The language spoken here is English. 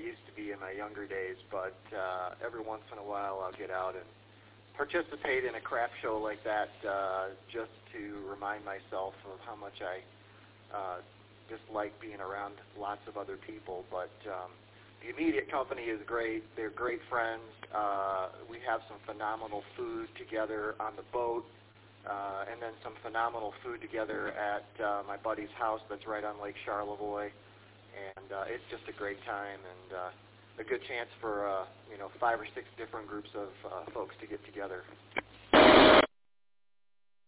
used to be in my younger days, but every once in a while I'll get out and participate in a craft show like that just to remind myself of how much I just like being around lots of other people. But the immediate company is great. They're great friends. We have some phenomenal food together on the boat, and then some phenomenal food together at my buddy's house that's right on Lake Charlevoix. And it's just a great time and a good chance for 5 or 6 different groups of folks to get together.